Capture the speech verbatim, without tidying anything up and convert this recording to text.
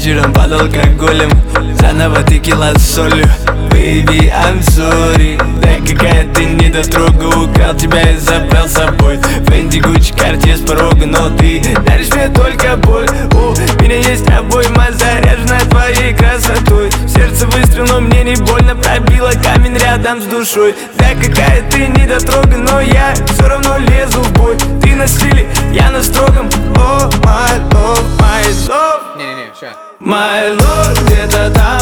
вечером под алкоголем, заново текила с солью. Baby, I'm sorry. Да какая ты недотрога, украл тебя и забрал с собой. Фэнди, Гуччи, Картье с порога, но ты даришь мне только боль. У меня есть обойма, заряженная твоей красотой. Сердце выстрел, но мне не больно, пробило камень рядом с душой. Да какая ты недотрога, но я все равно лезу в бой. Ты на стиле, я на строгом. Oh my love, my love. Не-не-не, ща. My love, где-то там